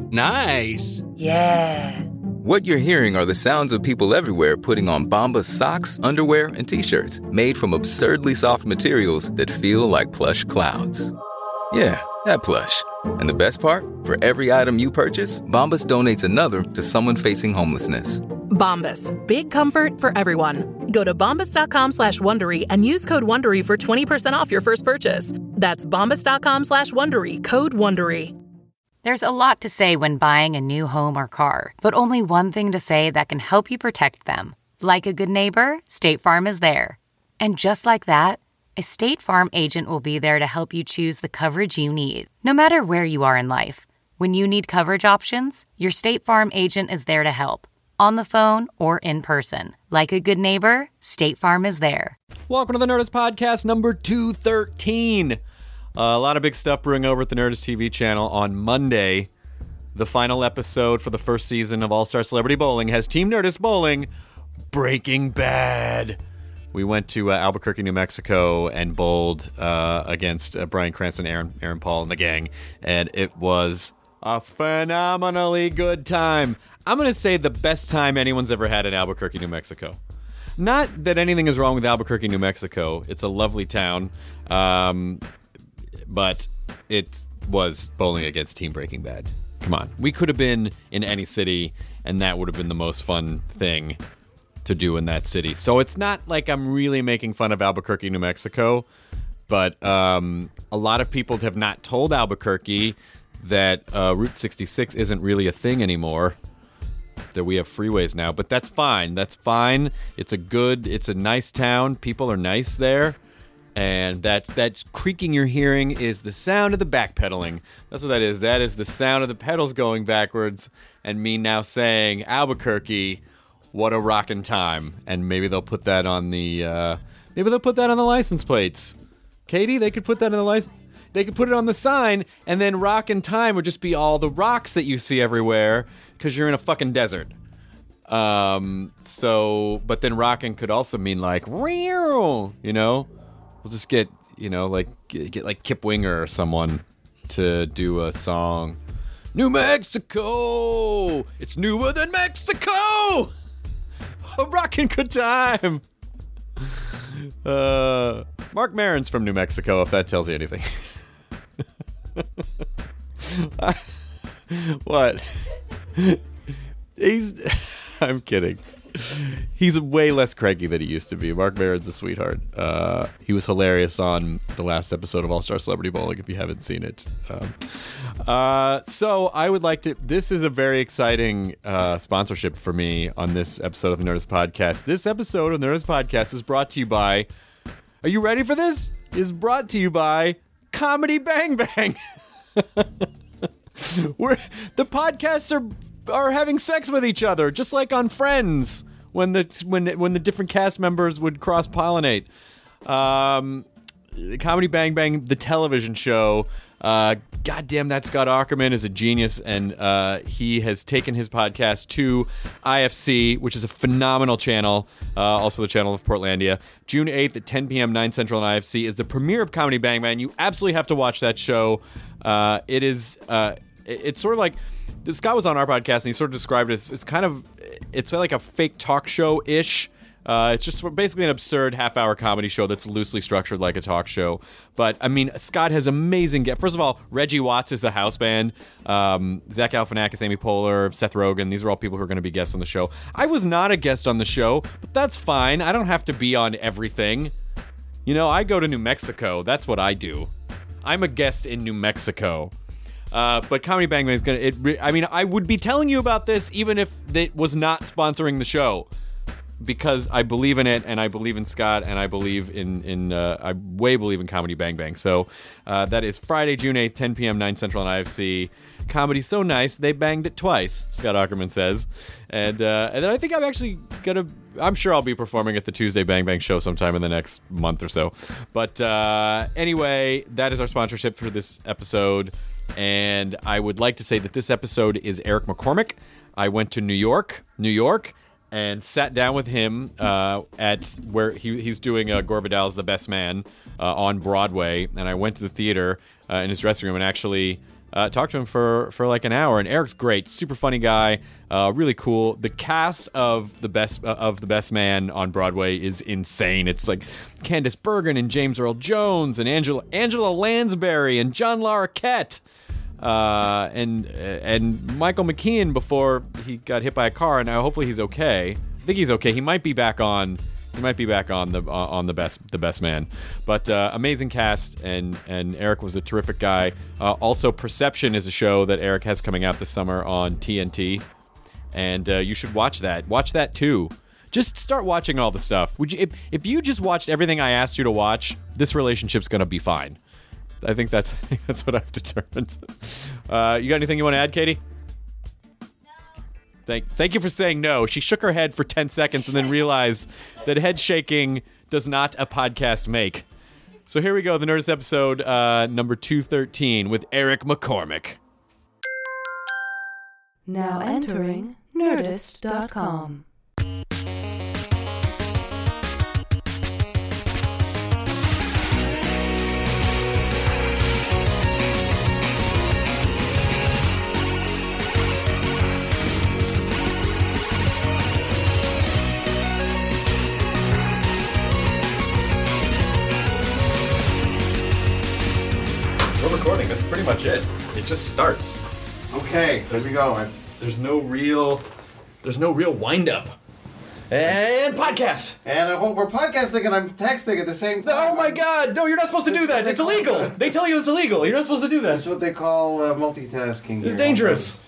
Nice. Yeah. What you're hearing are the sounds of people everywhere putting on Bombas socks, underwear, and T-shirts made from absurdly soft materials that feel like plush clouds. Yeah, that plush. And the best part? For every item you purchase, Bombas donates another to someone facing homelessness. Bombas. Big comfort for everyone. Go to bombas.com/Wondery and use code Wondery for 20% off your first purchase. That's bombas.com/Wondery, code Wondery. There's a lot to say when buying a new home or car, but only one thing to say that can help you protect them. Like a good neighbor, State Farm is there. And just like that, a State Farm agent will be there to help you choose the coverage you need, no matter where you are in life. When you need coverage options, your State Farm agent is there to help, on the phone or in person. Like a good neighbor, State Farm is there. Welcome to the Nerdist Podcast number 213. A lot of big stuff brewing over at the Nerdist TV channel on Monday. The final episode for the first season of All-Star Celebrity Bowling has Team Nerdist bowling Breaking Bad. We went to Albuquerque, New Mexico, and bowled against Bryan Cranston, Aaron Paul, and the gang, and it was a phenomenally good time. I'm going to say the best time anyone's ever had in Albuquerque, New Mexico. Not that anything is wrong with Albuquerque, New Mexico. It's a lovely town. But it was bowling against Team Breaking Bad. Come on. We could have been in any city, and that would have been the most fun thing to do in that city. So it's not like I'm really making fun of Albuquerque, New Mexico, but a lot of people have not told Albuquerque that Route 66 isn't really a thing anymore, that we have freeways now. But that's fine. That's fine. It's a nice town. People are nice there. And that creaking you're hearing is the sound of the backpedaling. That's what that is. That is the sound of the pedals going backwards and me now saying, Albuquerque, what a rockin' time. And maybe they'll put that on the license plates. Katie, they could put that on the license. They could put it on the sign, and then rockin' time would just be all the rocks that you see everywhere because you're in a fucking desert. But then rockin' could also mean like, you know? We'll just get like Kip Winger or someone to do a song. New Mexico! It's newer than Mexico! A rockin' good time! Mark Maron's from New Mexico, if that tells you anything. What? I'm kidding. He's way less cranky than he used to be. Mark Maron's a sweetheart. He was hilarious on the last episode of All-Star Celebrity Bowling, if you haven't seen it. So I would like to... This is a very exciting sponsorship for me on this episode of the Nerdist Podcast. This episode of the Nerdist Podcast is brought to you by... Are you ready for this? Is brought to you by Comedy Bang Bang. Where the podcasts are having sex with each other, just like on Friends, when the different cast members would cross-pollinate. Comedy Bang Bang, the television show. Goddamn, that Scott Aukerman is a genius, and he has taken his podcast to IFC, which is a phenomenal channel, also the channel of Portlandia. June 8th at 10 p.m., 9 Central on IFC is the premiere of Comedy Bang Bang. You absolutely have to watch that show. It's sort of like... Scott was on our podcast, and he sort of described it as it's like a fake talk show-ish. It's just basically an absurd half-hour comedy show that's loosely structured like a talk show. But, I mean, Scott has amazing guests. First of all, Reggie Watts is the house band. Zach Galifianakis, Amy Poehler, Seth Rogen. These are all people who are going to be guests on the show. I was not a guest on the show, but that's fine. I don't have to be on everything. You know, I go to New Mexico. That's what I do. I'm a guest in New Mexico. But Comedy Bang Bang is I would be telling you about this even if it was not sponsoring the show, because I believe in it, and I believe in Scott, and I believe I way believe in Comedy Bang Bang. So that is Friday, June 8th, 10 p.m., 9 Central on IFC. Comedy's so nice, they banged it twice, Scott Aukerman says. And then I think I'm sure I'll be performing at the Tuesday Bang Bang show sometime in the next month or so. But anyway, that is our sponsorship for this episode. And I would like to say that this episode is Eric McCormick. I went to New York, and sat down with him at where he's doing Gore Vidal's The Best Man on Broadway. And I went to the theater in his dressing room and actually Talked to him for like an hour, and Eric's great, super funny guy, really cool. The cast of the best man on Broadway is insane. It's like Candice Bergen and James Earl Jones and Angela Lansbury and John Larroquette, and Michael McKean before he got hit by a car, and hopefully he's okay. I think he's okay. He might be back on. the best man, but amazing cast, and Eric was a terrific guy. Also, Perception is a show that Eric has coming out this summer on TNT, and you should watch that. Watch that too. Just start watching all the stuff. Would you? If you just watched everything I asked you to watch, this relationship's gonna be fine. I think that's what I've determined. You got anything you want to add, Katie? Thank you for saying no. She shook her head for 10 seconds and then realized that head shaking does not a podcast make. So here we go, the Nerdist episode number 213 with Eric McCormick. Now entering Nerdist.com. Recording. That's pretty much it. It just starts. Okay, here we go. There's no real wind up. And podcast. And we're podcasting and I'm texting at the same time. Oh my God! No, you're not supposed to do that. It's illegal. They tell you it's illegal. You're not supposed to do that. That's what they call multitasking. It's dangerous.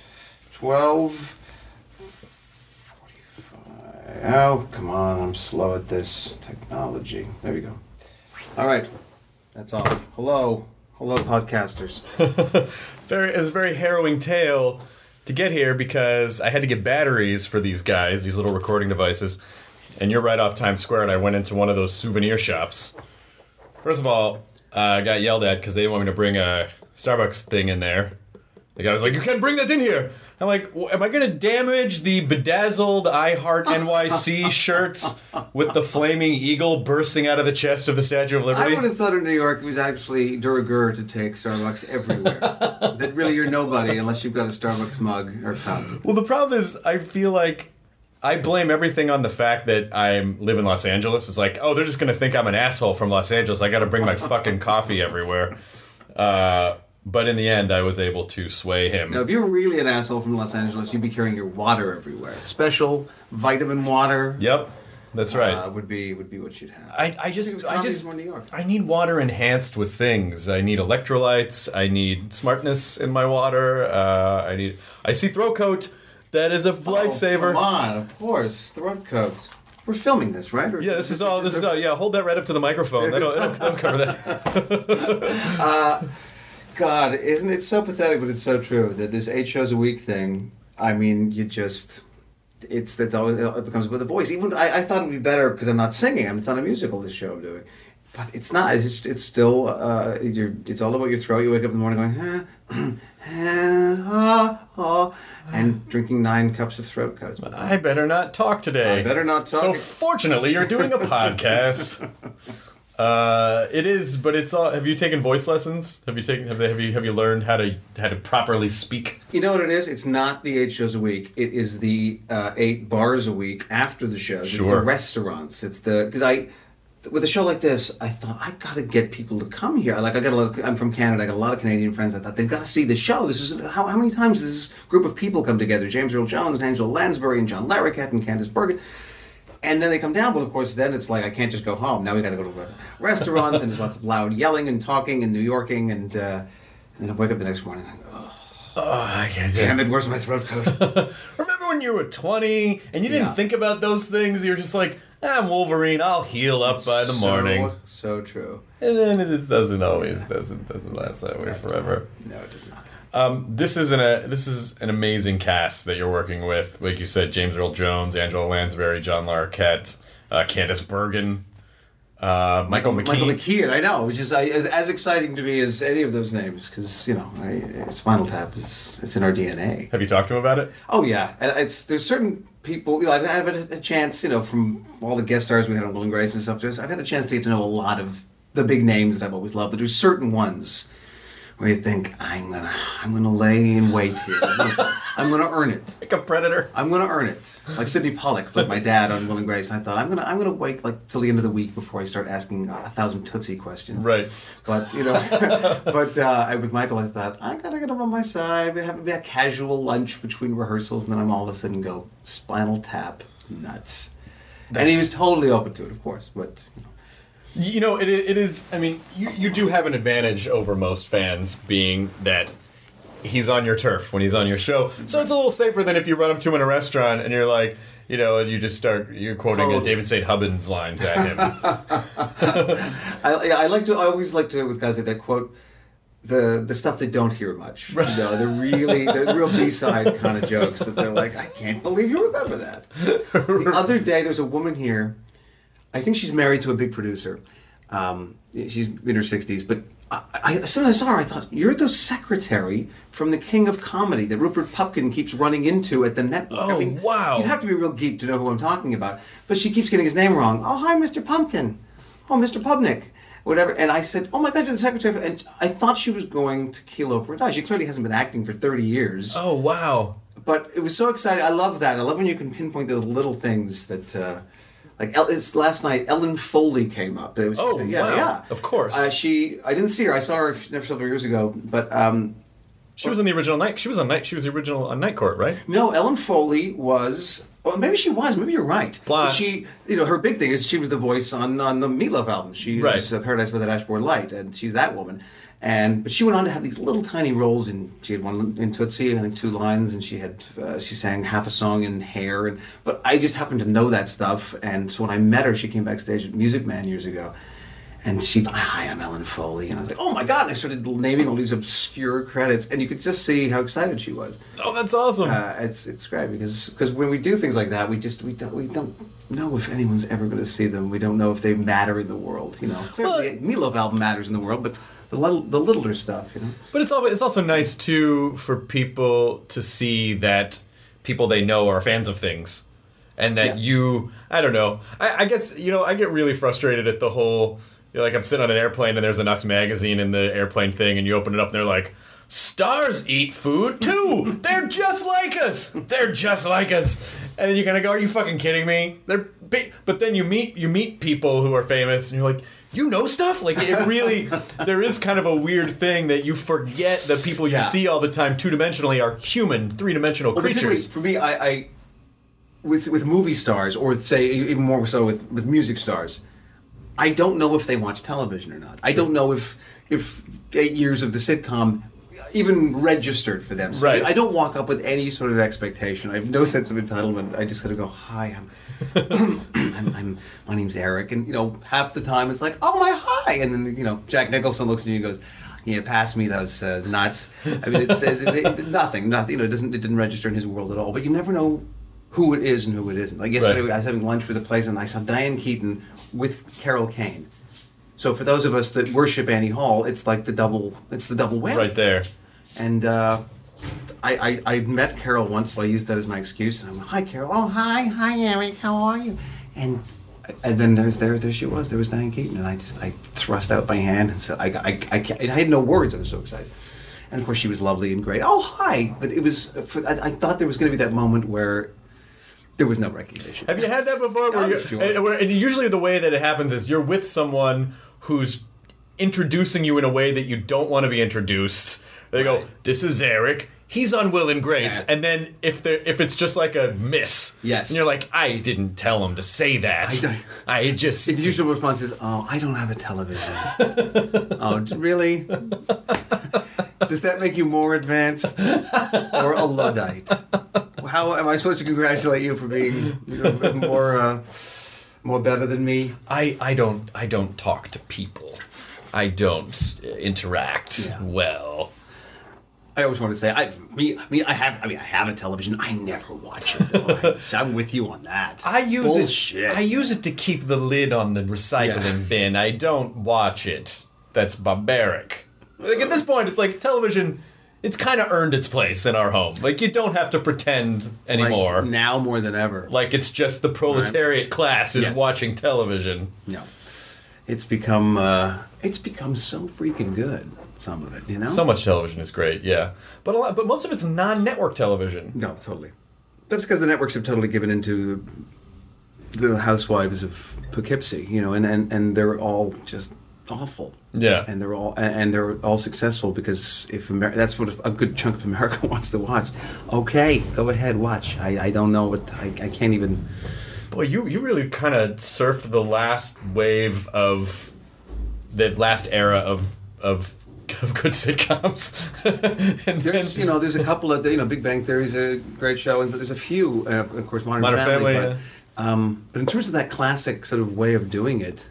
12:45. Oh, come on! I'm slow at this technology. There we go. All right, that's off. Hello, podcasters. It was a very harrowing tale to get here because I had to get batteries for these guys, these little recording devices. And you're right off Times Square, and I went into one of those souvenir shops. First of all, I got yelled at because they didn't want me to bring a Starbucks thing in there. The guy was like, "You can't bring that in here." I'm like, well, am I going to damage the bedazzled I Heart NYC shirts with the flaming eagle bursting out of the chest of the Statue of Liberty? I would have thought in New York it was actually de rigueur to take Starbucks everywhere. That really you're nobody unless you've got a Starbucks mug or cup. Well, the problem is I feel like I blame everything on the fact that I live in Los Angeles. It's like, oh, they're just going to think I'm an asshole from Los Angeles. I got to bring my fucking coffee everywhere. But in the end, I was able to sway him. Now, if you're really an asshole from Los Angeles, you'd be carrying your water everywhere. Special vitamin water. Yep, that's right. Would be what you'd have. I need water enhanced with things. I need electrolytes. I need smartness in my water. I see throat coat. That is a lifesaver. Come on, of course, throat coats. We're filming this, right? Yeah, this is all. Yeah, hold that right up to the microphone. It'll cover that. God, isn't it so pathetic, but it's so true, that this 8 shows a week thing, I mean, it becomes with a voice. Even I thought it would be better because I'm not singing. It's not a musical, this show I'm doing. But it's not. It's still, it's all about your throat. You wake up in the morning going, and drinking 9 cups of throat coats. I better not talk today. I better not talk. So fortunately, you're doing a podcast. It is, but it's all. Have you taken voice lessons? Have you learned how to properly speak? You know what it is? It's not the 8 shows a week. It is the 8 bars a week after the shows. Sure. It's the restaurants. It's because with a show like this, I thought I got to get people to come here. I'm from Canada. I got a lot of Canadian friends. I thought they've got to see the show. This is how many times does this group of people come together? James Earl Jones, and Angela Lansbury, and John Larroquette, and Candice Bergen. And then they come down, but of course then it's like, I can't just go home. Now we got to go to a restaurant, and there's lots of loud yelling and talking and New Yorking, and then I wake up the next morning and I go, damn it, where's my throat coat? Remember when you were 20 and you didn't think about those things? You're just like, I'm Wolverine, I'll heal up by the morning. So true. And then it doesn't last that way forever. No, it does not. This is an amazing cast that you're working with. Like you said, James Earl Jones, Angela Lansbury, John Larroquette, Candice Bergen, Michael McKean. Michael McKean, I know, which is as exciting to me as any of those names, because Spinal Tap it's in our DNA. Have you talked to him about it? Oh yeah, there's certain people. I've had a chance, from all the guest stars we had on Will and Grace and stuff. I've had a chance to get to know a lot of the big names that I've always loved, but there's certain ones where you think, I'm gonna lay in wait here. I'm gonna earn it. Like a predator. I'm gonna earn it. Like Sidney Pollack played my dad on Will and Grace, and I thought I'm gonna wait like till the end of the week before I start asking 1,000 Tootsie questions. Right. But with Michael, I thought I gotta get him on my side. We have a casual lunch between rehearsals, and then I'm all of a sudden go Spinal Tap, nuts. And he was totally open to it, of course. But It is. I mean, you do have an advantage over most fans, being that he's on your turf when he's on your show. So it's a little safer than if you run up to him in a restaurant and you're like, and you just you're quoting David St. Hubbins lines at him. I always like to with guys like that quote the stuff they don't hear much. The real B-side kind of jokes that they're like, I can't believe you remember that. The other day, there's a woman here. I think she's married to a big producer. She's in her 60s, but as soon as I saw her, I thought, you're the secretary from the King of Comedy that Rupert Pupkin keeps running into at the network. Oh, wow. You'd have to be a real geek to know who I'm talking about. But she keeps getting his name wrong. Oh, hi, Mr. Pumpkin. Oh, Mr. Pubnick. Whatever. And I said, oh my God, you're the secretary. And I thought she was going to keel over and die. She clearly hasn't been acting for 30 years. Oh, wow. But it was so exciting. I love that. I love when you can pinpoint those little things that... last night, Ellen Foley came up. It was, wow. Yeah. Of course. I didn't see her. I saw her several years ago, but she was in the original Night. She was the original on Night Court, right? No, Ellen Foley was. Well, maybe she was. Maybe you're right. Blah. But she, her big thing is she was the voice on the Meatloaf album. She was Paradise by the Dashboard Light, and she's that woman. But she went on to have these little tiny roles she had one in Tootsie, I think 2 lines, and she sang half a song in Hair. But I just happened to know that stuff, and so when I met her, she came backstage at Music Man years ago, and hi, I'm Ellen Foley, and I was like, oh my God, and I started naming all these obscure credits, and you could just see how excited she was. Oh, that's awesome. It's great, because when we do things like that, we don't know if anyone's ever going to see them. We don't know if they matter in the world, Clearly, the Meatloaf album matters in the world, but the littler stuff, But it's also nice too for people to see that people they know are fans of things, and that I don't know. I guess I get really frustrated at the whole. I'm sitting on an airplane and there's an Us magazine in the airplane thing, and you open it up and they're like, stars eat food too. They're just like us. They're just like us. And then you're gonna go, are you fucking kidding me? But then you meet people who are famous, and you're like, you know stuff? Like, it really, there is kind of a weird thing that you forget that people you see all the time 2-dimensionally are human, 3-dimensional creatures. For me, I with movie stars, or say even more so with music stars, I don't know if they watch television or not. I don't know if 8 years of the sitcom even registered for them. So right. I don't walk up with any sort of expectation. I have no sense of entitlement. I just gotta go, hi, my name's Eric, and half the time it's like, oh my hi, and then Jack Nicholson looks at you and goes, pass me those nuts. I mean, it's nothing. It didn't register in his world at all. But you never know who it is and who it isn't. Like yesterday, I was having lunch with a place, and I saw Diane Keaton with Carol Kane. So for those of us that worship Annie Hall, it's like the double whammy. Right there. And I met Carol once, so I used that as my excuse. And I'm like, hi, Carol. Oh, hi, Eric. How are you? And then there she was. There was Diane Keaton, and I thrust out my hand and said, I had no words. I was so excited. And of course, she was lovely and great. Oh, hi. But it was. I thought there was going to be that moment where there was no recognition. Have you had that before? Sure. And usually the way that it happens is you're with someone who's introducing you in a way that you don't want to be introduced. They go, this is Eric. He's on Will and Grace. Yeah. And then if it's just like a miss, yes, and you're like, I didn't tell him to say that. I just... The usual response is, oh, I don't have a television. Oh, really? Does that make you more advanced or a Luddite? How am I supposed to congratulate you for being more better than me? I don't talk to people. I don't interact well. I always want to say, I have a television. I never watch it, though. I'm with you on that. I use Bullshit. it. I use it to keep the lid on the recycling bin. I don't watch it. That's barbaric. Like, at this point, it's like television. It's kind of earned its place in our home. Like, you don't have to pretend anymore. Like, now more than ever. Like, it's just the proletariat class is watching television. No, it's become so freaking good. some of it, you know? So much television is great, yeah. But most of it's non-network television. No, totally. That's because the networks have totally given into the housewives of Poughkeepsie, you know, and they're all just awful. Yeah. And they're all successful because that's what a good chunk of America wants to watch. Okay, go ahead, watch. I don't know what I can't even. Boy, you really kind of surfed the last wave of the last era of good sitcoms. There's a couple of Big Bang Theory is a great show, and there's a few, of course, Modern Family. Yeah. But in terms of that classic sort of way of doing it,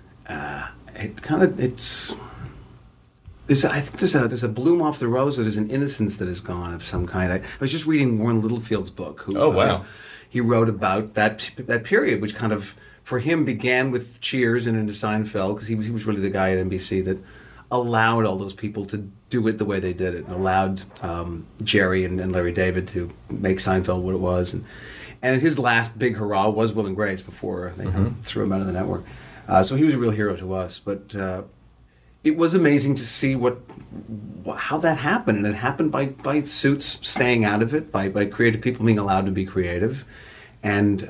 I think there's a bloom off the rose, or there's an innocence that is gone of some kind. I was just reading Warren Littlefield's book. Oh, wow. He wrote about that period, which kind of, for him, began with Cheers and into Seinfeld, because he was really the guy at NBC that allowed all those people to do it the way they did it, and allowed Jerry and Larry David to make Seinfeld what it was. And his last big hurrah was Will and Grace before they threw him out of the network. So he was a real hero to us. But it was amazing to see how that happened. And it happened by Suits staying out of it, by creative people being allowed to be creative. And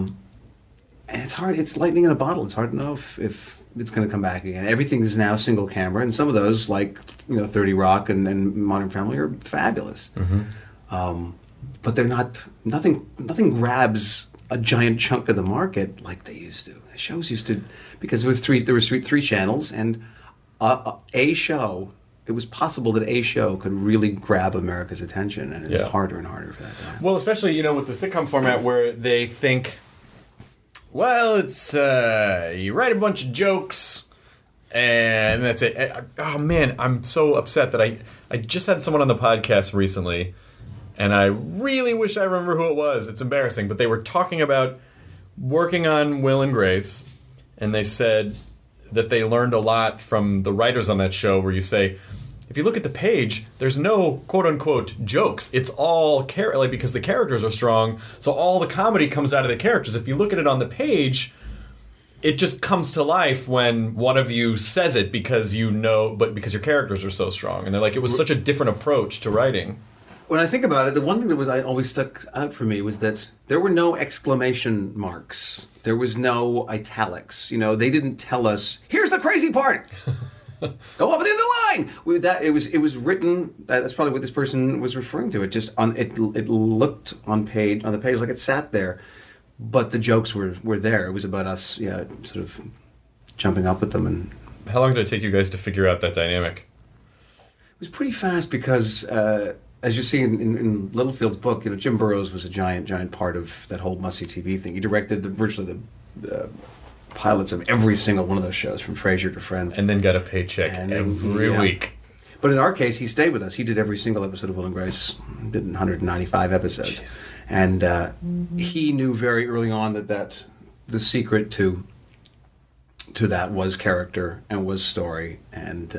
it's hard. It's lightning in a bottle. It's hard to know if it's going to come back again. Everything is now single camera. And some of those, like 30 Rock and Modern Family, are fabulous. But they're not. Nothing grabs a giant chunk of the market like they used to. The shows used to, because there was three channels, and a show. It was possible that a show could really grab America's attention, and it's harder and harder for that to happen. Well, especially with the sitcom format where they think, well, it's you write a bunch of jokes, and that's it. Oh man, I'm so upset that I just had someone on the podcast recently. And I really wish I remember who it was. It's embarrassing. But they were talking about working on Will and Grace. And they said that they learned a lot from the writers on that show, where you say, if you look at the page, there's no quote-unquote jokes. It's all because the characters are strong. So all the comedy comes out of the characters. If you look at it on the page, it just comes to life when one of you says it because because your characters are so strong. And they're like, it was such a different approach to writing. When I think about it, the one thing that always stuck out for me was that there were no exclamation marks. There was no italics. They didn't tell us, "Here's the crazy part. Go over the other line." It was written. That's probably what this person was referring to. It looked on the page like it sat there, but the jokes were there. It was about us, sort of jumping up with them. And how long did it take you guys to figure out that dynamic? It was pretty fast because. As you see in Littlefield's book, Jim Burrows was a giant part of that whole must-see TV thing. He directed virtually the pilots of every single one of those shows, from Frasier to Friends. And then got a paycheck every week. But in our case, he stayed with us. He did every single episode of Will and Grace, did 195 episodes. Jesus. And he knew very early on that the secret to that was character and was story and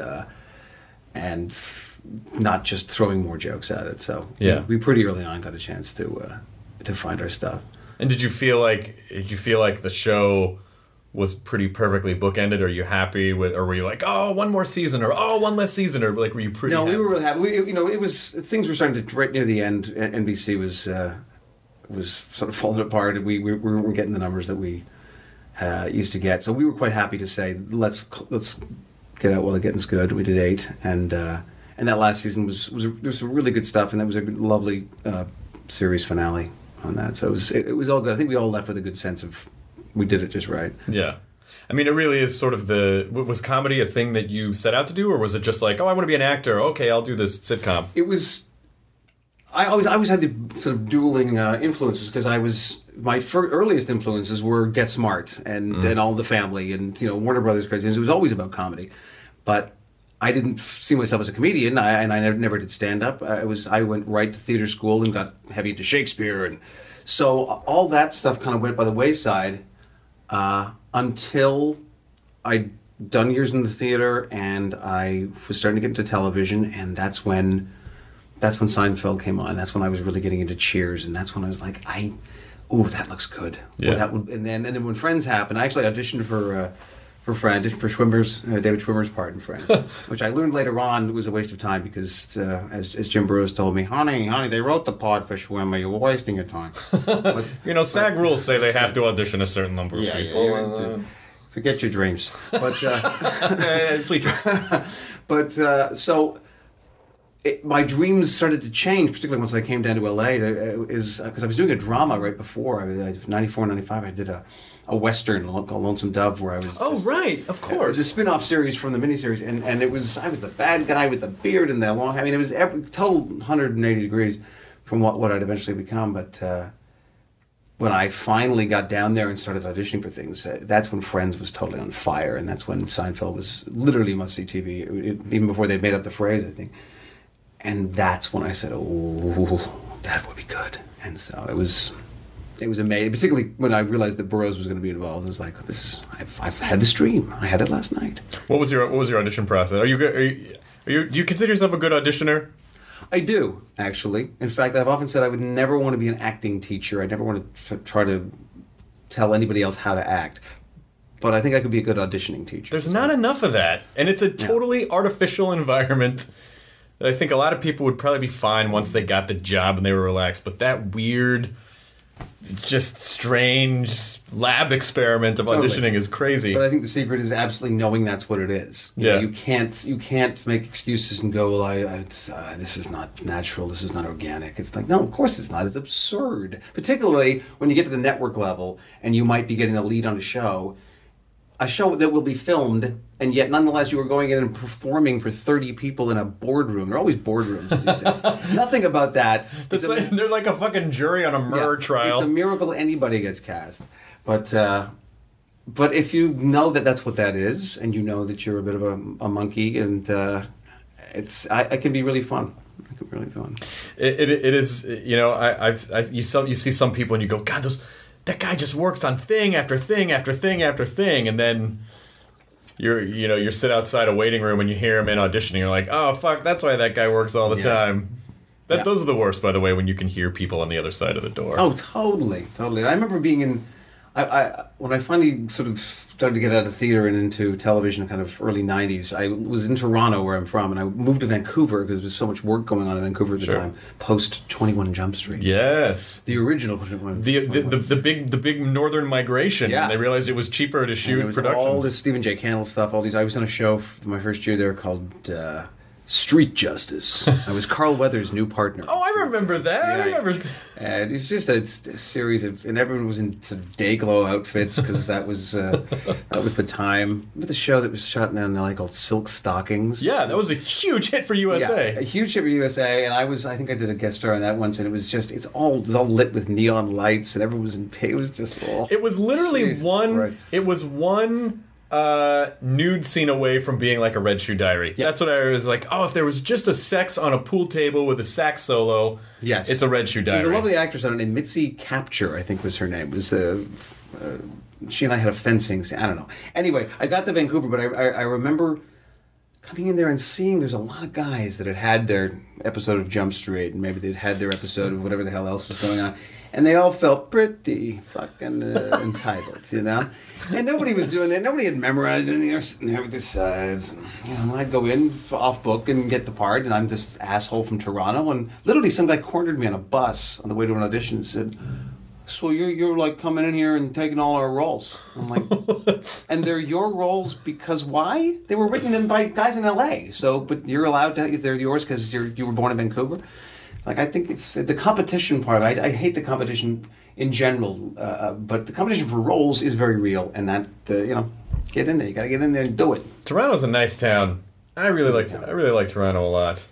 not just throwing more jokes at it. So we pretty early on got a chance to find our stuff. And did you feel like the show was pretty perfectly bookended? Are you happy with, or were you like, oh, one more season, or oh, one less season, or like were you pretty? No, happy? we were really happy. It was, things were starting to, right near the end. NBC was sort of falling apart. We weren't getting the numbers that we used to get. So we were quite happy to say, let's get out while the getting's good. We did 8, and that last season there was some really good stuff, and that was a lovely series finale on that. So it was all good. I think we all left with a good sense of we did it just right. Yeah. I mean, it really is sort of was comedy a thing that you set out to do, or was it just like, oh, I want to be an actor, okay, I'll do this sitcom? It was, I always had the sort of dueling influences, because my earliest influences were Get Smart and All in the Family and Warner Brothers cartoons. It was always about comedy, but I didn't see myself as a comedian, and I never did stand-up. I went right to theater school and got heavy into Shakespeare, and so all that stuff kind of went by the wayside until I'd done years in the theater and I was starting to get into television, and that's when Seinfeld came on. That's when I was really getting into Cheers, and that's when I was like, that looks good. Yeah. And then when Friends happened, I actually auditioned for Friends, for Schwimmer's, David Schwimmer's part in Friends, which I learned later on was a waste of time because, as Jim Burrows told me, honey, they wrote the part for Schwimmer. You were wasting your time. But, SAG rules say they have to audition a certain number of people. Forget your dreams. But sweet dreams. But so. My dreams started to change, particularly once I came down to LA, because I was doing a drama right before. I was 94, 95. I did a Western called Lonesome Dove where I was... Oh, right, of course. The spin-off series from the miniseries, and I was the bad guy with the beard and the long... I mean, it was total 180 degrees from what I'd eventually become, but when I finally got down there and started auditioning for things, that's when Friends was totally on fire, and that's when Seinfeld was literally must-see TV, even before they'd made up the phrase, I think. And that's when I said, "Oh, that would be good." And so it was amazing. Particularly when I realized that Burroughs was going to be involved. I was like, I've had this dream. I had it last night." What was your audition process? Do you consider yourself a good auditioner? I do, actually. In fact, I've often said I would never want to be an acting teacher. I never want to try to tell anybody else how to act. But I think I could be a good auditioning teacher. There's not enough of that, and it's a totally artificial environment. I think a lot of people would probably be fine once they got the job and they were relaxed, but that weird, just strange lab experiment of auditioning is crazy. But I think the secret is absolutely knowing that's what it is. You know, you can't make excuses and go, well, this is not natural, this is not organic. It's like, no, of course it's not. It's absurd. Particularly when you get to the network level and you might be getting the lead on a show that will be filmed, and yet nonetheless you are going in and performing for 30 people in a boardroom. There are always boardrooms these days. Nothing about that. They're like a fucking jury on a murder trial. It's a miracle anybody gets cast. But if you know that that's what that is, and you know that you're a bit of a monkey, and it can be really fun. It can be really fun. It is. You see some people and you go, God, that guy just works on thing after thing after thing after thing, and then you sit outside a waiting room and you hear him in auditioning. You're like, oh fuck, that's why that guy works all the time. Those are the worst, by the way, when you can hear people on the other side of the door. Oh, totally. I remember being in. When I finally sort of started to get out of theater and into television, kind of early '90s, I was in Toronto, where I'm from, and I moved to Vancouver because there was so much work going on in Vancouver at the time. Post 21 Jump Street. Yes, the original 21. The big northern migration. Yeah, and they realized it was cheaper to shoot productions. All this Stephen J. Cannell stuff. All these. I was on a show my first year there called Street Justice. I was Carl Weathers' new partner. Oh, I remember that. I remember. And it's just a series of, and everyone was in sort of day-glow outfits because that was the time. Remember the show that was shot in LA called Silk Stockings? Yeah, that was a huge hit for USA. Yeah, a huge hit for USA, and I think I did a guest star on that once, and it was all lit with neon lights, and everyone was in. It was just all. It was literally one. It was one. Nude scene away from being like a Red Shoe Diary. Yeah. That's what I was like. Oh, if there was just a sex on a pool table with a sax solo, yes, it's a Red Shoe Diary. There's a lovely actress on it named Mitzi Capture, I think was her name. It was she and I had a fencing scene. I don't know. Anyway, I got to Vancouver, but I remember coming in there and seeing there's a lot of guys that had their episode of Jump Street, and maybe they'd had their episode of whatever the hell else was going on. And they all felt pretty fucking entitled, you know? And nobody was doing it. Nobody had memorized anything. They were sitting there with this, I'd go in off book and get the part, and I'm this asshole from Toronto. And literally some guy cornered me on a bus on the way to an audition and said, so you're like coming in here and taking all our roles. I'm like, and they're your roles because why? They were written in by guys in LA. So, but you're allowed to, they're yours because you were born in Vancouver. Like, I think it's the competition part. I hate the competition in general, but the competition for roles is very real, and that get in there. You got to get in there and do it. Toronto's a nice town. I really like Toronto a lot.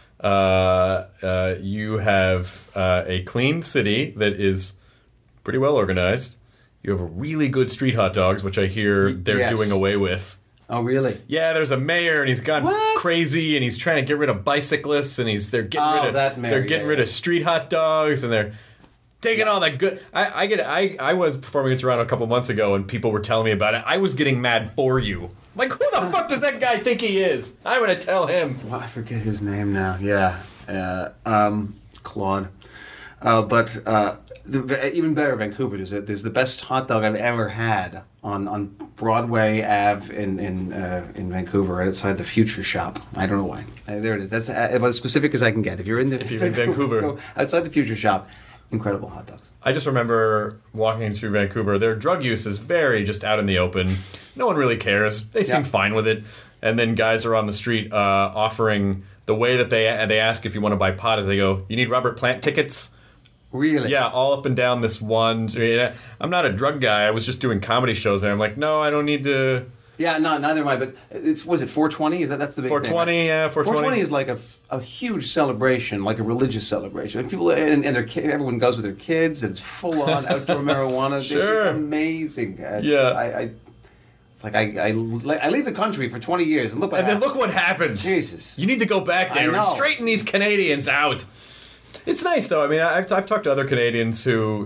You have a clean city that is pretty well organized. You have really good street hot dogs, which I hear they're doing away with. Oh, really? Yeah, there's a mayor, and he's gone crazy, and he's trying to get rid of bicyclists, and they're getting rid of street hot dogs, and they're taking all that good. I was performing in Toronto a couple months ago, and people were telling me about it. I was getting mad for you. Like, who the fuck does that guy think he is? I'm gonna tell him. Well, I forget his name now. Yeah, Claude. But even better, Vancouver. There's the best hot dog I've ever had on Broadway Ave in Vancouver, right outside the Future Shop. I don't know why. There it is. That's about as specific as I can get. If you're in Vancouver, go outside the Future Shop, incredible hot dogs. I just remember walking through Vancouver. Their drug use is very just out in the open. No one really cares. They seem fine with it. And then guys are on the street offering the way that they ask if you want to buy pot is they go, "You need Robert Plant tickets?" Really? Yeah, all up and down this one. I'm not a drug guy. I was just doing comedy shows there. I'm like, no, I don't need to. Yeah, no, neither am I. But was it 420? That's the big 420? Thing, right? Yeah, 420 is like a huge celebration, like a religious celebration. And people and everyone goes with their kids, and it's full on outdoor marijuana. Sure, it's amazing. Yeah, it's like I leave the country for 20 years and look what then look what happens. Jesus, you need to go back there and straighten these Canadians out. It's nice though. I mean, I've talked to other Canadians who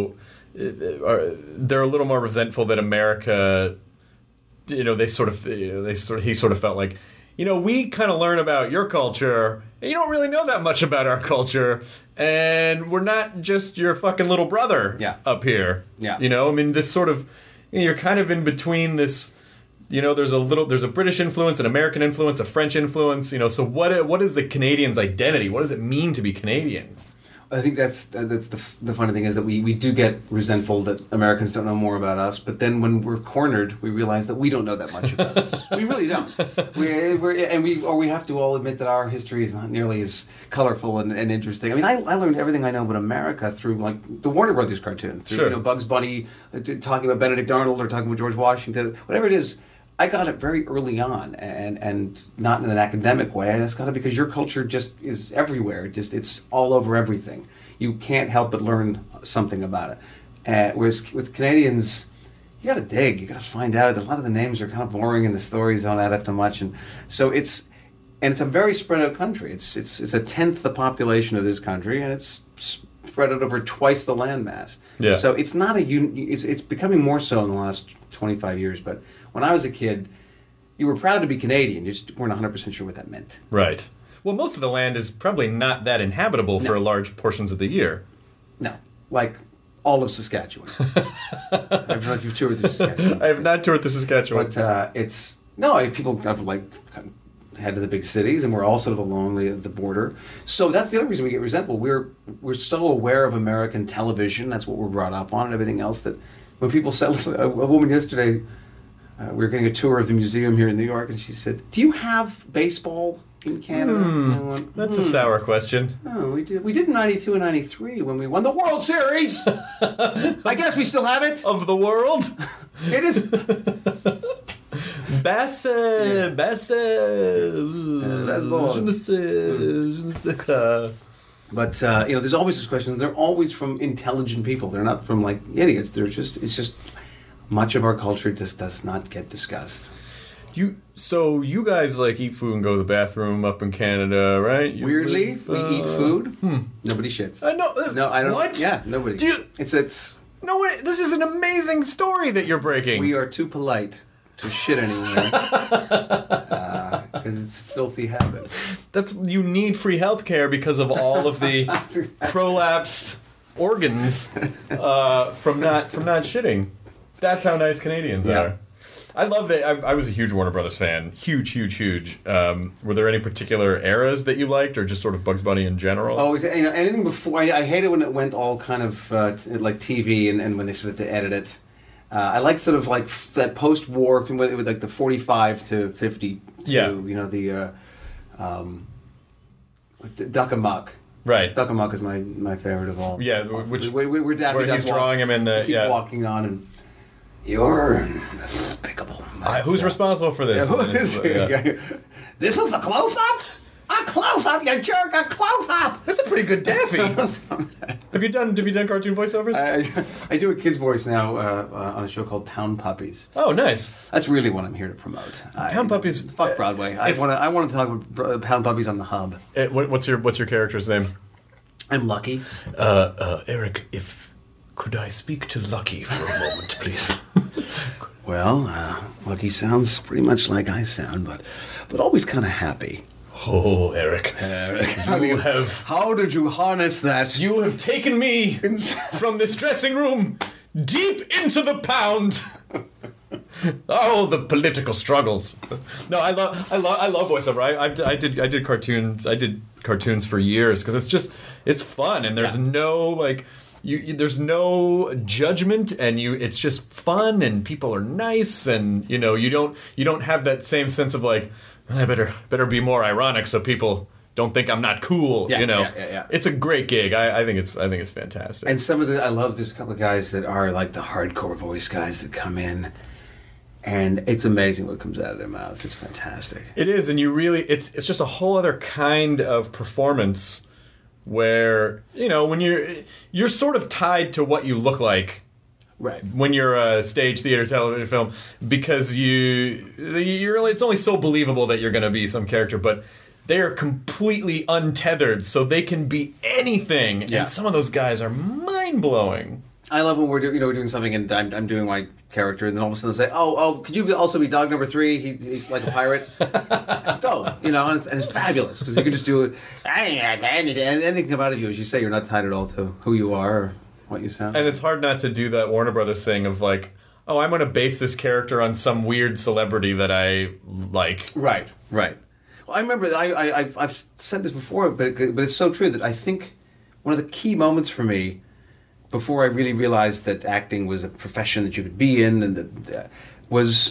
they're a little more resentful that America. He sort of felt like, we kind of learn about your culture, and you don't really know that much about our culture, and we're not just your fucking little brother up here. Yeah. I mean, this sort of, you're kind of in between this, there's a British influence, an American influence, a French influence, so what is the Canadian's identity? What does it mean to be Canadian? I think that's the funny thing is that we do get resentful that Americans don't know more about us, but then when we're cornered, we realize that we don't know that much about us. We really don't. We have to all admit that our history is not nearly as colorful and interesting. I mean, I learned everything I know about America through like the Warner Brothers cartoons, through Bugs Bunny talking about Benedict Arnold or talking about George Washington, whatever it is. I got it very early on, and not in an academic way. And it's got it because your culture just is everywhere. It's all over everything. You can't help but learn something about it. Whereas with Canadians, you got to dig. You got to find out. A lot of the names are kind of boring, and the stories don't add up to much. And so it's a very spread out country. It's a tenth the population of this country, and it's spread out over twice the landmass. Yeah. So it's not it's becoming more so in the last 25 years, but. When I was a kid, you were proud to be Canadian. You just weren't 100% sure what that meant. Right. Well, most of the land is probably not that inhabitable for large portions of the year. No. Like all of Saskatchewan. I don't know if you've toured through Saskatchewan. I have not toured through Saskatchewan. But people have head to the big cities, and we're all sort of along the border. So that's the other reason we get resentful. We're so aware of American television. That's what we're brought up on, and everything else. That when people said, a woman yesterday. We were getting a tour of the museum here in New York, and she said, "Do you have baseball in Canada?" That's a sour question. Oh, we did. We did in '92 and '93 when we won the World Series. I guess we still have it. Of the world? It is. Baseball. But there's always this question. They're always from intelligent people. They're not from like idiots. It's just. Much of our culture just does not get discussed. So you guys like eat food and go to the bathroom up in Canada, right? Weirdly, we eat food. Nobody shits. No, I don't. What? Yeah, nobody. It's. No, this is an amazing story that you're breaking. We are too polite to shit anywhere because it's a filthy habit. You need free healthcare because of all of the prolapsed organs from not shitting. That's how nice Canadians are. I love that. I was a huge Warner Brothers fan. Huge. Were there any particular eras that you liked, or just sort of Bugs Bunny in general? Oh, anything before. I hated when it went all kind of like TV and when they started to edit it. I like sort of like that post-war with like the 45 to 52. Yeah. The Duck Amuck. Right. Duck Amuck is my favorite of all. Yeah, where Daffy Duck he's drawing him in the keeps walking on and. You're despicable. Who's responsible for this? This is a close-up? A close-up, you jerk! A close-up! That's a pretty good Daffy. Have you done cartoon voiceovers? I do a kid's voice now on a show called Pound Puppies. Oh, nice. That's really what I'm here to promote. Pound Puppies. Fuck Broadway. I want to talk about Pound Puppies on the Hub. What's your character's name? I'm Lucky. Eric, could I speak to Lucky for a moment, please? Well, Lucky sounds pretty much like I sound, but always kind of happy. Oh, Eric. How did you harness that? You have taken me from this dressing room deep into the pound. Oh, the political struggles. No, I love voiceover. I did cartoons for years because it's fun and there's no like there's no judgment and it's just fun and people are nice and you don't have that same sense of like I better be more ironic so people don't think I'm not cool. Yeah. It's a great gig. I think it's fantastic. And I love there's a couple of guys that are like the hardcore voice guys that come in. And it's amazing what comes out of their mouths. It's fantastic. It is, and it's just a whole other kind of performance where, when you're sort of tied to what you look like right when you're a stage, theater, television, film, because it's only so believable that you're going to be some character, but they are completely untethered, so they can be anything, and some of those guys are mind-blowing. I love when we're doing something and I'm doing my character, and then all of a sudden they say, "Oh, could you also be dog number 3? He's like a pirate." Go, and it's fabulous because you can just do it. Anything come out of you, as you say, you're not tied at all to who you are or what you sound. And it's hard not to do that Warner Brothers thing of like, "Oh, I'm going to base this character on some weird celebrity that I like." Right. Well, I remember I've said this before, but it's so true that I think one of the key moments for me, before I really realized that acting was a profession that you could be in, and was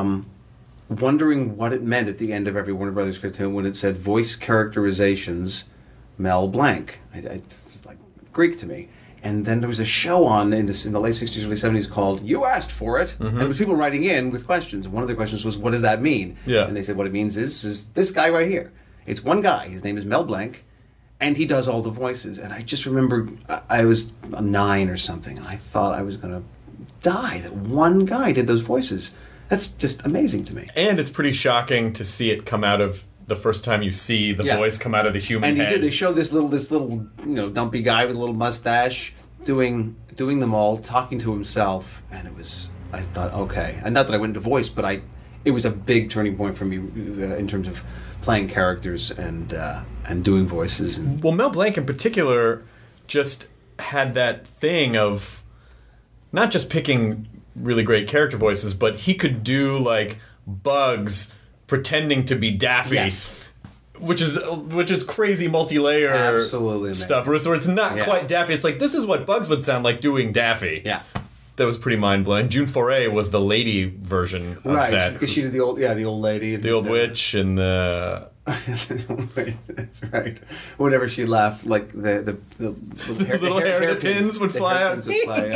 wondering what it meant at the end of every Warner Brothers cartoon when it said voice characterizations, Mel blank. It was like Greek to me. And then there was a show on in the late 60s, early 70s called You Asked For It. And there was people writing in with questions. One of the questions was, what does that mean? Yeah. And they said, what it means is this guy right here. It's one guy. His name is Mel blank. And he does all the voices. And I just remember I was 9 or something, and I thought I was going to die that one guy did those voices. That's just amazing to me. And it's pretty shocking to see it come out of the first time you see the voice come out of the human and head. And they show this little dumpy guy with a little mustache doing them all, talking to himself, and I thought, okay. And not that I went into voice, but it was a big turning point for me in terms of playing characters and doing voices. Well, Mel Blanc in particular just had that thing of not just picking really great character voices, but he could do like Bugs pretending to be Daffy. Yes. Which is crazy multi-layer Absolutely stuff. Where it's not quite Daffy. It's like, this is what Bugs would sound like doing Daffy. Yeah. That was pretty mind-blowing. June Foray was the lady version of that. Right, because she did the old lady. The old witch and the... That's right. Whenever she laughed, like the little hairpins would fly out.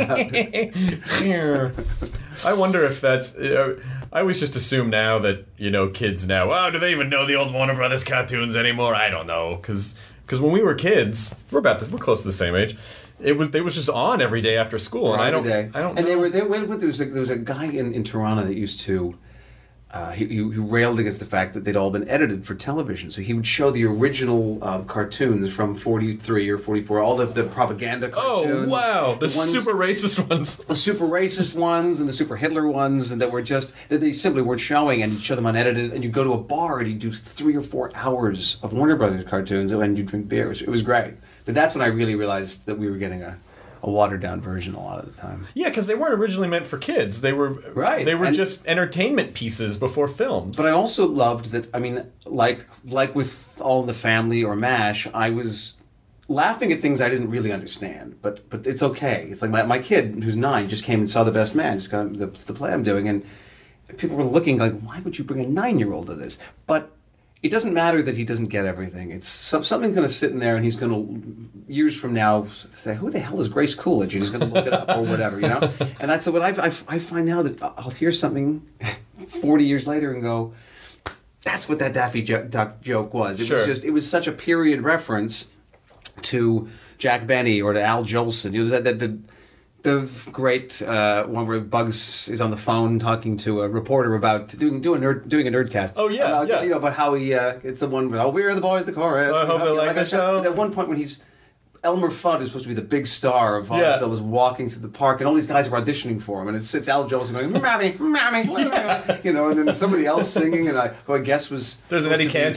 I wonder if that's... I always just assume now that, kids now, do they even know the old Warner Brothers cartoons anymore? I don't know. Because when we were kids, we're close to the same age, they was just on every day after school. And I don't know. And there was a guy in Toronto that used to... He railed against the fact that they'd all been edited for television. So he would show the original cartoons from 43 or 44, all the propaganda cartoons. Oh, wow. The super racist ones. The super racist ones and the super Hitler ones, and that they simply weren't showing, and you'd show them unedited, and you'd go to a bar and you'd do 3 or 4 hours of Warner Brothers cartoons, and you'd drink beer. It was great. But that's when I really realized that we were getting a watered-down version a lot of the time. Yeah, because they weren't originally meant for kids. They were They were just entertainment pieces before films. But I also loved that. I mean, like with All in the Family or MASH, I was laughing at things I didn't really understand. But it's okay. It's like my kid who's 9 just came and saw The Best Man, just got the play I'm doing, and people were looking like, why would you bring a 9-year-old to this? But it doesn't matter that he doesn't get everything. It's something's going to sit in there, and he's going to, years from now, say, who the hell is Grace Coolidge? And he's going to look it up or whatever, And that's what I find now, that I'll hear something 40 years later and go, that's what that Daffy Duck joke was. It was such a period reference to Jack Benny or to Al Jolson. It was the great one where Bugs is on the phone talking to a reporter about doing a nerdcast. Oh yeah, about how he it's the one where we are the boys, the chorus. I hope they like the show. At one point when Elmer Fudd is supposed to be the big star of vaudeville, is walking through the park, and all these guys are auditioning for him, and it's Al Jolson going, "Mommy," and then somebody else singing, and who I guess was there's an Eddie Cantor.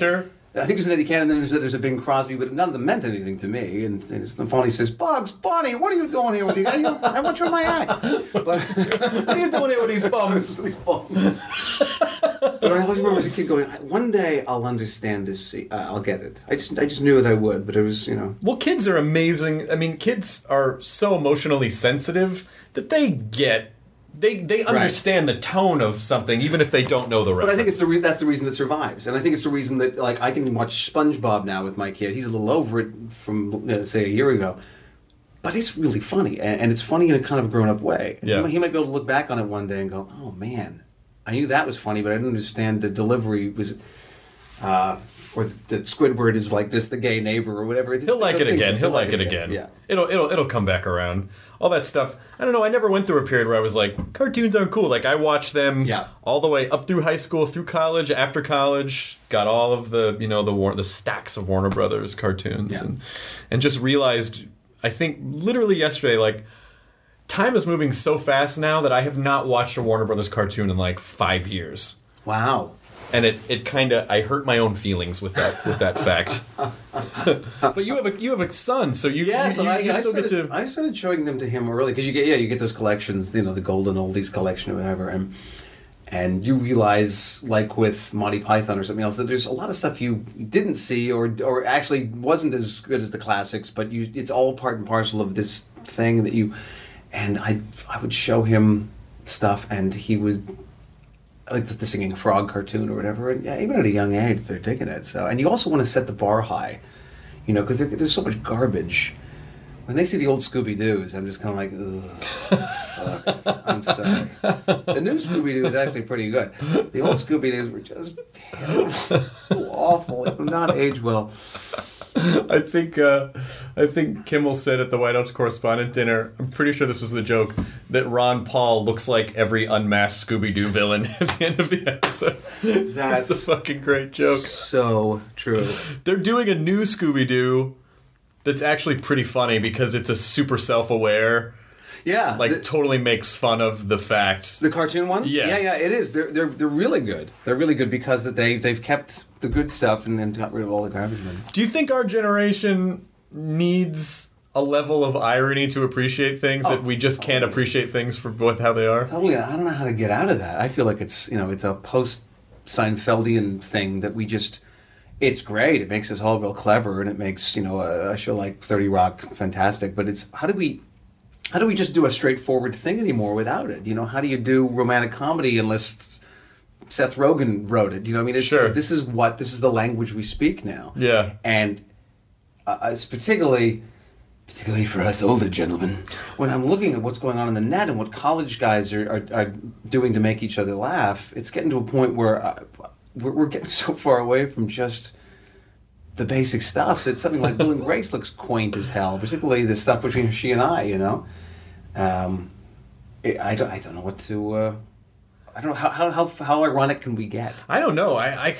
I think there's an Eddie Cannon, and then there's a Bing Crosby, but none of them meant anything to me. And Stefani says, Bugs Bunny, what are you doing here with these? I want you in my act. But what are you doing here with these bums? But I always remember as a kid going, one day I'll understand this. I'll get it. I just knew that I would, but it was, Well, kids are amazing. I mean, kids are so emotionally sensitive that they get... They understand the tone of something, even if they don't know the reference. But I think that's the reason it survives, and I think it's the reason that I can watch SpongeBob now with my kid. He's a little over it from say a year ago, but it's really funny, and it's funny in a kind of grown-up way. Yeah. He might be able to look back on it one day and go, "Oh man, I knew that was funny, but I didn't understand the delivery was." Or that Squidward is like this, the gay neighbor, or whatever. He'll like it again. He'll like it again. Yeah, it'll come back around. All that stuff. I don't know. I never went through a period where I was like, cartoons aren't cool. Like I watched them all the way up through high school, through college, after college. Got all of the the stacks of Warner Brothers cartoons, and just realized. I think literally yesterday, like time is moving so fast now that I have not watched a Warner Brothers cartoon in like 5 years. Wow. And it kind of I hurt my own feelings with that fact. But you have a son, so you still get to. I started showing them to him early because you get those collections, the Golden Oldies collection or whatever, and you realize like with Monty Python or something else that there's a lot of stuff you didn't see or actually wasn't as good as the classics, but it's all part and parcel of this thing that you. And I would show him stuff, and he would. Like the Singing Frog cartoon or whatever, and even at a young age, they're digging it. So, and you also want to set the bar high, because there's so much garbage. When they see the old Scooby Doo's, I'm just kind of like, ugh, fuck, I'm sorry. The new Scooby Doo is actually pretty good. The old Scooby Doo's were just terrible, so awful. It would not age well. I think Kimmel said at the White House Correspondent Dinner, I'm pretty sure this was the joke, that Ron Paul looks like every unmasked Scooby-Doo villain at the end of the episode. That's a fucking great joke. So true. They're doing a new Scooby-Doo that's actually pretty funny because it's a super self-aware... Yeah, totally makes fun of the fact. The cartoon one? Yes. Yeah, it is. They're really good. They're really good because they've kept the good stuff and got rid of all the garbage. Do you think our generation needs a level of irony to appreciate things that we just can't appreciate things for how they are? Totally. I don't know how to get out of that. I feel like it's it's a post Seinfeldian thing that we just. It's great. It makes us all real clever, and it makes a show like 30 Rock fantastic. But it's how do we just do a straightforward thing anymore without it? How do you do romantic comedy unless Seth Rogen wrote it? Sure. This is the language we speak now. Yeah. And it's particularly for us older gentlemen, when I'm looking at what's going on in the net and what college guys are doing to make each other laugh, it's getting to a point where we're getting so far away from just the basic stuff that something like Will and Grace looks quaint as hell, particularly the stuff between she and I, I don't know what to. I don't know how ironic can we get? I don't know.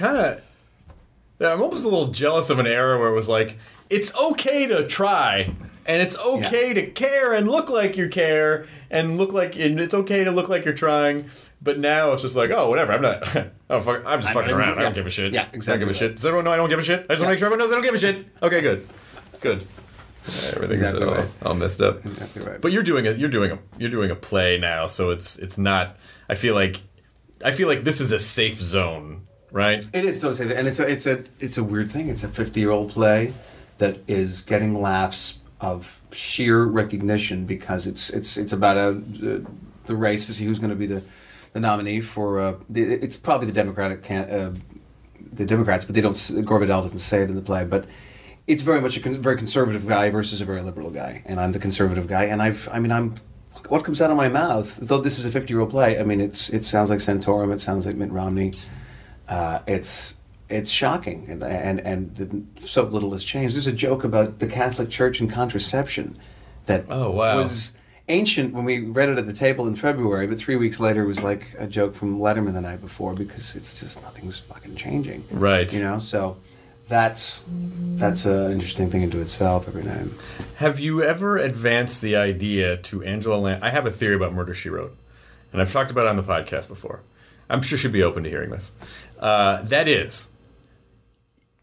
I'm almost a little jealous of an era where it was like, it's okay to try, and it's okay to care and look like you care, and it's okay to look like you're trying. But now it's just like, oh, whatever. I'm not. Oh, fuck. I'm just fucking around. I don't give a shit. Yeah, exactly. I don't give a shit. Does everyone know I don't give a shit? I just want to make sure everyone knows I don't give a shit. Okay, good. Everything's Exactly right. all messed up. Exactly right. But you're doing a play now, so it's not. I feel like this is a safe zone, right? It is totally safe, and it's a weird thing. It's a 50-year-old play that is getting laughs of sheer recognition because it's about the race to see who's going to be the nominee for it's probably the Democrats, but they don't. Gore Vidal doesn't say it in the play, but it's very much a very conservative guy versus a very liberal guy, and I'm the conservative guy, and I'm what comes out of my mouth. Though this is a 50-year-old play, it sounds like Santorum, it sounds like Mitt Romney. It's shocking, and so little has changed. There's a joke about the Catholic Church and contraception that was ancient when we read it at the table in February, but 3 weeks later it was like a joke from Letterman the night before because it's just nothing's fucking changing. Right. So that's an interesting thing into itself every night. Have you ever advanced the idea to Angela Lansbury? I have a theory about Murder, She Wrote, and I've talked about it on the podcast before. I'm sure she'd be open to hearing this. That is,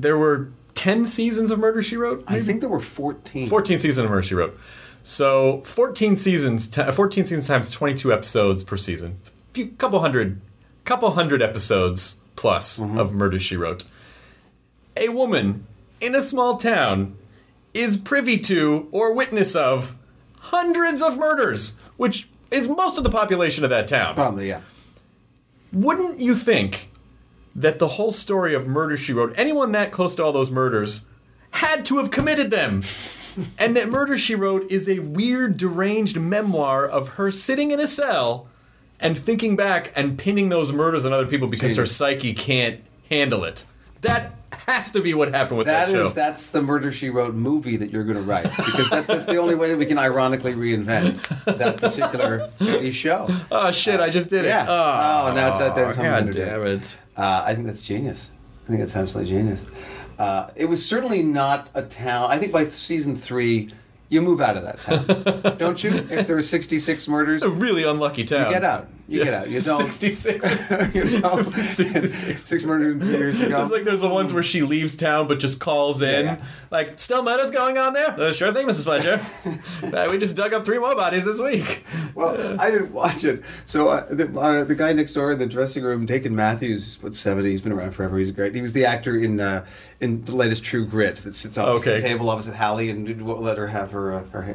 there were 10 seasons of Murder, She Wrote? I think there were 14. 14 seasons of Murder, She Wrote. So 14 seasons times 22 episodes per season. It's a couple hundred episodes plus of Murder, She Wrote. A woman in a small town is privy to or witness of hundreds of murders, which is most of the population of that town. Probably, yeah. Wouldn't you think that the whole story of Murder, She Wrote, anyone that close to all those murders had to have committed them? And that Murder, She Wrote is a weird, deranged memoir of her sitting in a cell and thinking back and pinning those murders on other people because her psyche can't handle it. That has to be what happened with that show. That's the Murder, She Wrote movie that you're going to write, because that's the only way that we can ironically reinvent that particular show. Oh, shit, I just did it. Yeah. Oh, now it's out there. God damn it. I think that's genius. I think that's absolutely genius. It was certainly not a town. I think by season 3, you move out of that town, don't you? If there were 66 murders, A really unlucky town. you get out. You get out. You don't. 66. You know, 66. 6 murders in 2 years ago. It's like there's the ones where she leaves town but just calls in. Yeah. Like, still murders going on there? Sure thing, Mrs. Fletcher. We just dug up 3 more bodies this week. Well, I didn't watch it. So the guy next door in the dressing room, Dakin Matthews, 70, he's been around forever. He's great. He was the actor in the latest True Grit that sits opposite the table opposite Hallie and won't let her have her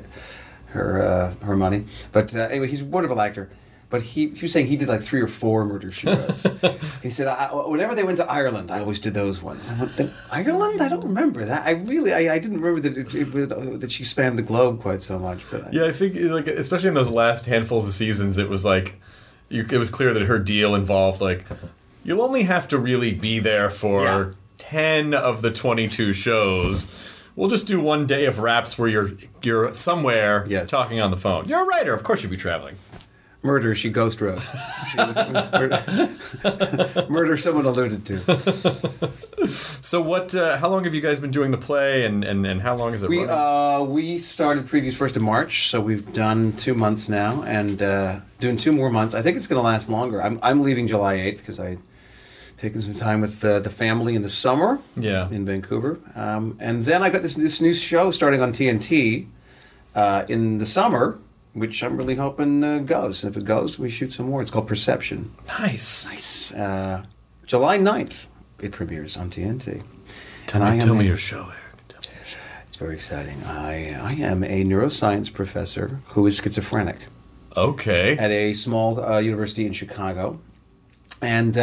money. But anyway, he's a wonderful actor. But he was saying he did like 3 or 4 Murder, She Wrote. He said, whenever they went to Ireland, I always did those ones. I went, Ireland? I don't remember that. I didn't remember that she spanned the globe quite so much. But I think, like, especially in those last handfuls of seasons, it was like, it was clear that her deal involved, like, you'll only have to really be there for 10 of the 22 shows. We'll just do 1 day of raps where you're somewhere talking on the phone. You're a writer. Of course you'd be traveling. Murder, she ghost wrote. Murder someone alluded to. So what? How long have you guys been doing the play, and how long is it running? We started previews 1st of March, so we've done 2 months now, and doing 2 more months. I think it's going to last longer. I'm leaving July 8th because I'm taking some time with the family in the summer in Vancouver. And then I got this new show starting on TNT in the summer, which I'm really hoping goes. And if it goes, we shoot some more. It's called Perception. Nice. July 9th, it premieres on TNT. Tell me your show, Eric. It's very exciting. I am a neuroscience professor who is schizophrenic. Okay. At a small university in Chicago. And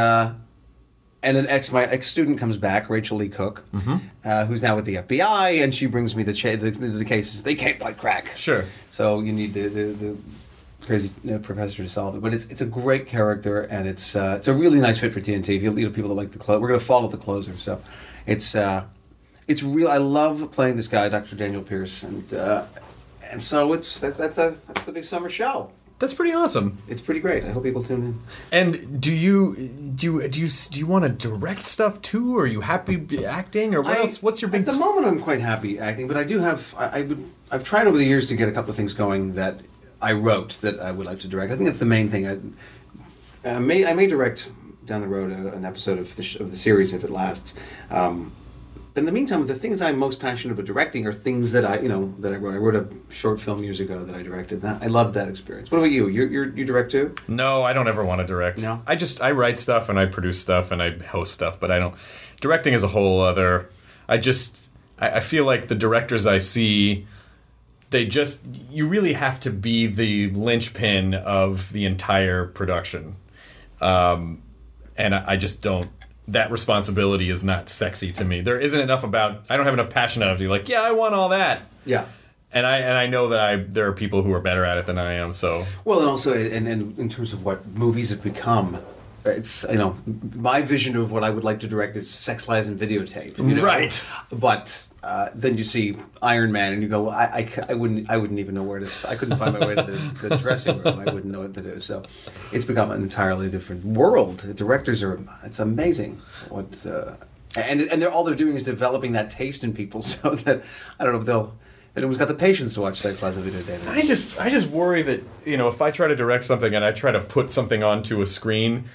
my ex-student comes back, Rachel Lee Cook, who's now with the FBI, and she brings me the cases. They can't quite crack. Sure. So you need the crazy professor to solve it. But it's a great character, and it's a really nice fit for TNT. If you people that like the close, we're going to follow the closer. So it's real. I love playing this guy, Dr. Daniel Pierce, and so that's the big summer show. That's pretty awesome. It's pretty great. I hope people tune in. And do you want to direct stuff too? Or are you happy acting, or what else? What's your big? At the moment, I'm quite happy acting, but I do have. I've tried over the years to get a couple of things going that I wrote that I would like to direct. I think that's the main thing. I may direct down the road an episode of the series if it lasts. In the meantime, the things I'm most passionate about directing are things that I wrote. I wrote a short film years ago that I directed. I loved that experience. What about you? You direct too? No, I don't ever want to direct. No? I write stuff and I produce stuff and I host stuff, but I don't. Directing is a whole other. I feel like the directors I see, you really have to be the linchpin of the entire production, and I just don't. That responsibility is not sexy to me. There isn't enough I don't have enough passion out of it. Like, I want all that. Yeah. And I know that there are people who are better at it than I am. So well, and also and in terms of what movies have become, it's my vision of what I would like to direct is Sex, Lies, and Videotape. Right. But then you see Iron Man, and you go, well, I wouldn't even know where to. I couldn't find my way to the dressing room. I wouldn't know what to do. So it's become an entirely different world. The directors it's amazing what and they're all they're doing is developing that taste in people, so that I don't know if anyone's got the patience to watch Sex, Lies, and Videotape. I just worry that if I try to direct something and I try to put something onto a screen,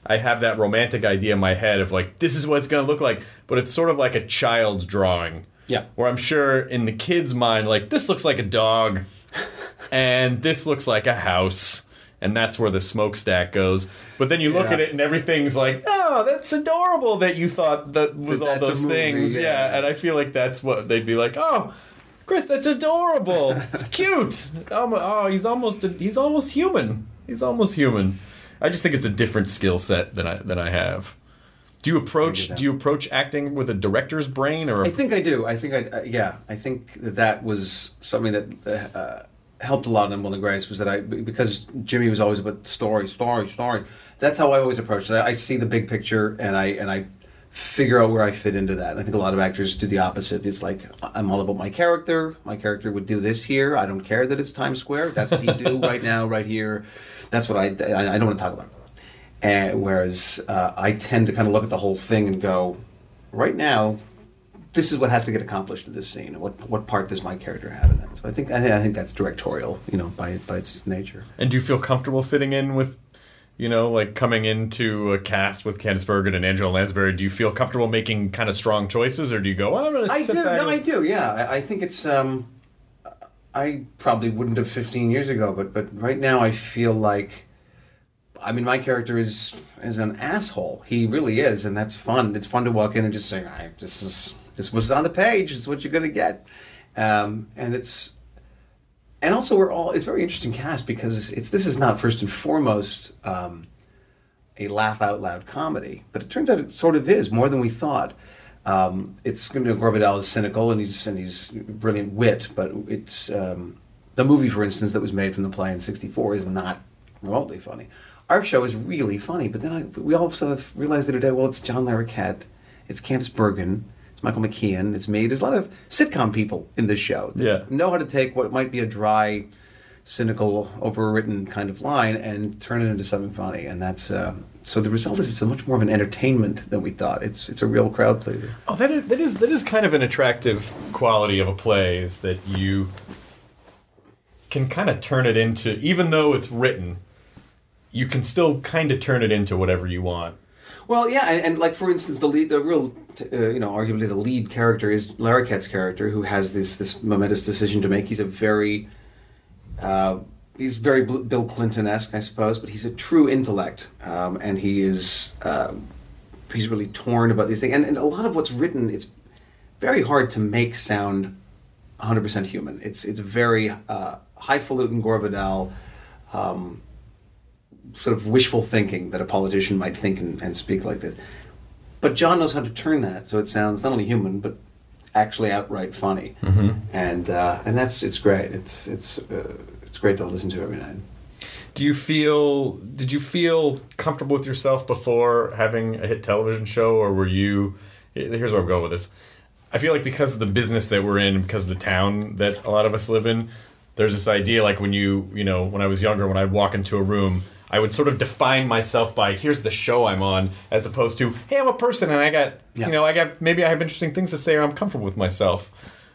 I have that romantic idea in my head of like, this is what it's going to look like, but it's sort of like a child's drawing. Yeah. Where I'm sure in the kid's mind, like, this looks like a dog, and this looks like a house, and that's where the smokestack goes. But then you look at it, and everything's like, oh, that's adorable that you thought that was all those things. Yeah, and I feel like that's what they'd be like, oh, Chris, that's adorable. It's cute. Oh, he's almost human. He's almost human. I just think it's a different skill set than I have. Do you approach acting with a director's brain, or? I think I do. I think I think that was something that helped a lot in Will and Grace, was that because Jimmy was always about story. That's how I always approach it. I see the big picture and I figure out where I fit into that. And I think a lot of actors do the opposite. It's like, I'm all about my character. My character would do this here. I don't care that it's Times Square. That's what he'd do right now, right here. That's what I don't want to talk about. Whereas I tend to kind of look at the whole thing and go, right now, this is what has to get accomplished in this scene. What part does my character have in that? So I think that's directorial, by its nature. And do you feel comfortable fitting in with, like coming into a cast with Candice Bergen and Angela Lansbury? Do you feel comfortable making kind of strong choices, or do you go, I'm going to sit back? I do. Yeah, I think it's. I probably wouldn't have 15 years ago, but right now I feel like, my character is an asshole. He really is, and that's fun. It's fun to walk in and just say, this was on the page. This is what you're going to get, and also it's a very interesting cast because this is not first and foremost a laugh out loud comedy, but it turns out it sort of is more than we thought. It's Gore Vidal is cynical and he's brilliant wit, but it's the movie, for instance, that was made from the play in '64 is not remotely funny. Our show is really funny, but then we all sort of realized the other day, well, it's John Larroquette, it's Candice Bergen, it's Michael McKean, it's me. There's a lot of sitcom people in this show that know how to take what might be a dry, cynical, overwritten kind of line and turn it into something funny. And that's so the result is it's a much more of an entertainment than we thought. It's a real crowd pleaser. Oh, that is kind of an attractive quality of a play, is that you can kind of turn it into, even though it's written, you can still kind of turn it into whatever you want. Well, yeah, and like, for instance, arguably the lead character is Larroquette's character, who has this momentous decision to make. He's he's very Bill Clinton-esque, I suppose, but he's a true intellect, and he's really torn about these things. And a lot of what's written, it's very hard to make sound 100% human. It's very highfalutin Gore Vidal, sort of wishful thinking that a politician might think and speak like this. But John knows how to turn that so it sounds not only human but actually outright funny. Mm-hmm. And it's great. It's great to listen to every night. Did you feel comfortable with yourself before having a hit television show, or were you? Here's where I'm going with this. I feel like because of the business that we're in, because of the town that a lot of us live in, there's this idea like when when I was younger, when I'd walk into a room, I would sort of define myself by, here's the show I'm on, as opposed to, hey, I'm a person and I got maybe I have interesting things to say, or I'm comfortable with myself.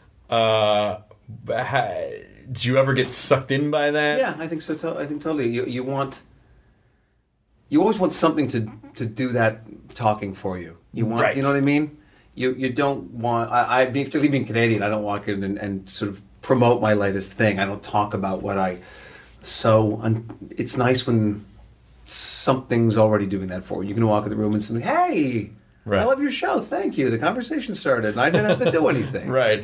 Did you ever get sucked in by that? Yeah, I think so. I think totally. You always want something to do that talking for you. You want, right. You know what I mean? You don't want. Particularly being Canadian, I don't walk in and sort of promote my latest thing. I don't talk about what I. So it's nice when something's already doing that for you. You can walk in the room and say, "Hey, right. I love your show. Thank you." The conversation started, and I didn't have to do anything. Right.